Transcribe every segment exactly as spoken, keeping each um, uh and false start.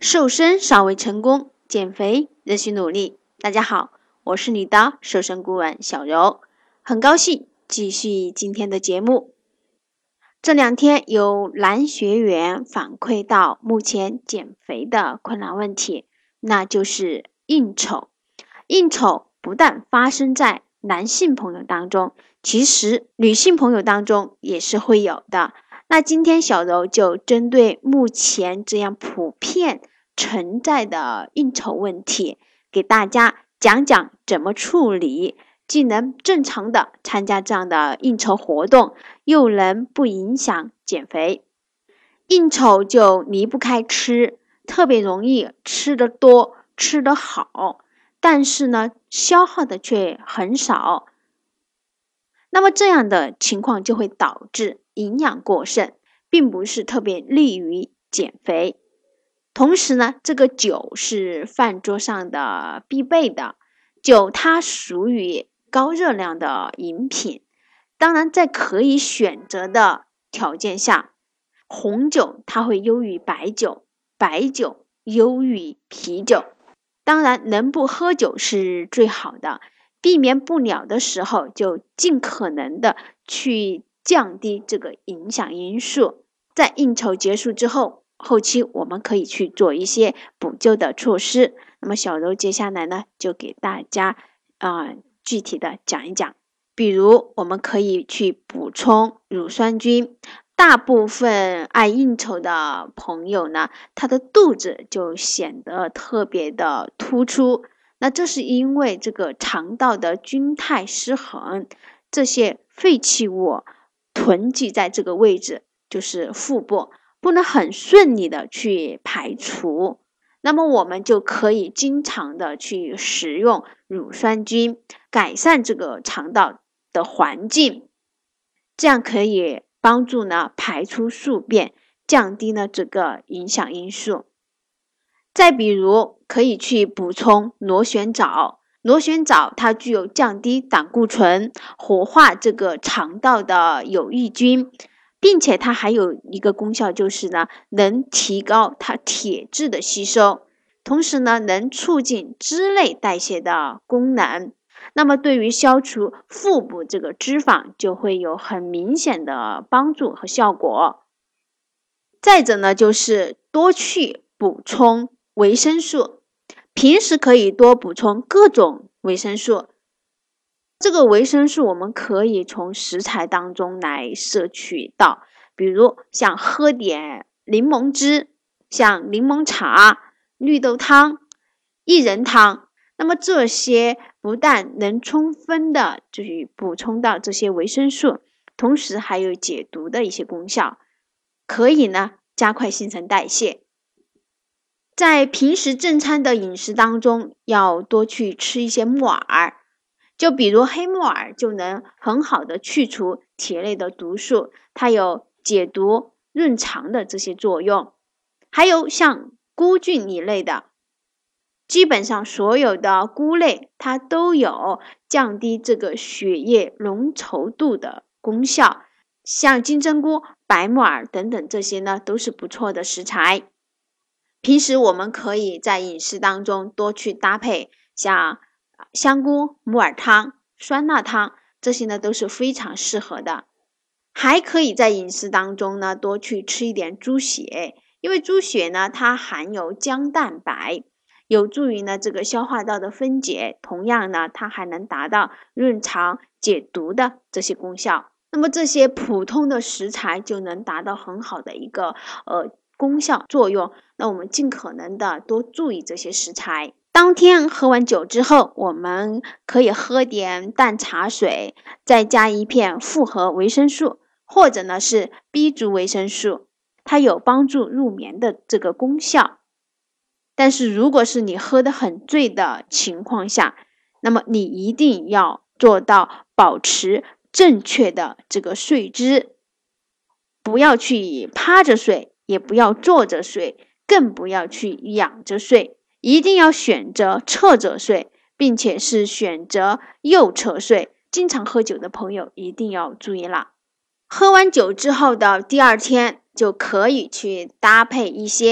瘦身尚未成功，减肥仍需努力。大家好，我是你的瘦身顾问小柔，很高兴继续今天的节目。这两天有男学员反馈到目前减肥的困难问题，那就是应酬。应酬不但发生在男性朋友当中，其实女性朋友当中也是会有的。那今天小柔就针对目前这样普遍存在的应酬问题，给大家讲讲怎么处理，既能正常的参加这样的应酬活动，又能不影响减肥。应酬就离不开吃，特别容易吃得多，吃得好，但是呢，消耗的却很少。那么这样的情况就会导致营养过剩，并不是特别利于减肥。同时呢，这个酒是饭桌上的必备的，酒它属于高热量的饮品。当然，在可以选择的条件下，红酒它会优于白酒，白酒优于啤酒。当然，能不喝酒是最好的，避免不了的时候，就尽可能的去降低这个影响因素。在应酬结束之后，后期我们可以去做一些补救的措施。那么小柔接下来呢，就给大家啊、呃、具体的讲一讲。比如我们可以去补充乳酸菌。大部分爱应酬的朋友呢，他的肚子就显得特别的突出。那这是因为这个肠道的菌态失衡，这些废弃物囤积在这个位置，就是腹部，不能很顺利的去排除。那么我们就可以经常的去食用乳酸菌，改善这个肠道的环境，这样可以帮助呢排出宿便，降低呢这个影响因素。再比如可以去补充螺旋藻，螺旋藻它具有降低胆固醇、活化这个肠道的有益菌，并且它还有一个功效，就是呢能提高它铁质的吸收，同时呢能促进脂类代谢的功能。那么对于消除腹部这个脂肪就会有很明显的帮助和效果。再者呢，就是多去补充维生素，平时可以多补充各种维生素。这个维生素我们可以从食材当中来摄取到，比如像喝点柠檬汁，像柠檬茶、绿豆汤、薏仁汤。那么这些不但能充分的去补充到这些维生素，同时还有解毒的一些功效，可以呢加快新陈代谢。在平时正餐的饮食当中，要多去吃一些木耳，就比如黑木耳就能很好的去除体内的毒素，它有解毒润肠的这些作用。还有像菇菌一类的，基本上所有的菇类它都有降低这个血液浓稠度的功效，像金针菇、白木耳等等这些呢都是不错的食材。平时我们可以在饮食当中多去搭配像香菇木耳汤、酸辣汤，这些呢都是非常适合的。还可以在饮食当中呢多去吃一点猪血，因为猪血呢它含有浆蛋白，有助于呢这个消化道的分解，同样呢它还能达到润肠解毒的这些功效。那么这些普通的食材就能达到很好的一个呃功效作用，那我们尽可能的多注意这些食材。当天喝完酒之后，我们可以喝点淡茶水，再加一片复合维生素，或者呢是 B 族维生素，它有帮助入眠的这个功效。但是如果是你喝得很醉的情况下，那么你一定要做到保持正确的这个睡姿，不要去趴着睡，也不要坐着睡，更不要去仰着睡，一定要选择侧着睡，并且是选择右侧睡。经常喝酒的朋友一定要注意了。喝完酒之后的第二天，就可以去搭配一些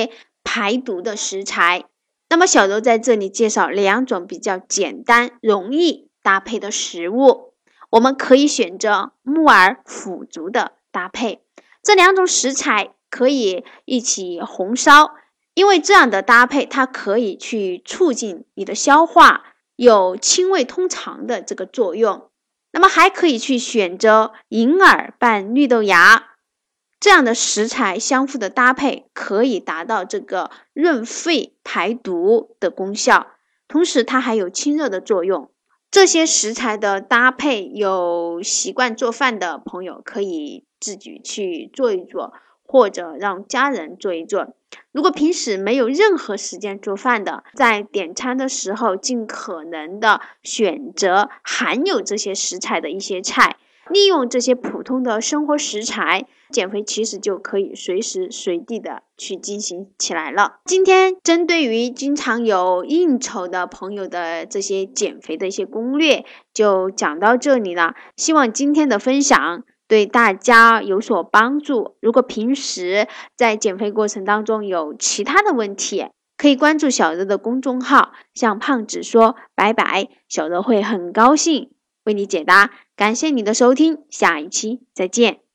排毒的食材。那么小柔在这里介绍两种比较简单容易搭配的食物，我们可以选择木耳腐竹的搭配。这两种食材可以一起红烧，因为这样的搭配它可以去促进你的消化，有清胃通肠的这个作用。那么还可以去选择银耳拌绿豆芽，这样的食材相互的搭配可以达到这个润肺排毒的功效，同时它还有清热的作用。这些食材的搭配，有习惯做饭的朋友可以自己去做一做，或者让家人做一做。如果平时没有任何时间做饭的，在点餐的时候尽可能的选择含有这些食材的一些菜，利用这些普通的生活食材，减肥其实就可以随时随地的去进行起来了。今天针对于经常有应酬的朋友的这些减肥的一些攻略就讲到这里了，希望今天的分享对大家有所帮助。如果平时在减肥过程当中有其他的问题，可以关注小柔的公众号向胖子说拜拜，小柔会很高兴为你解答。感谢你的收听，下一期再见。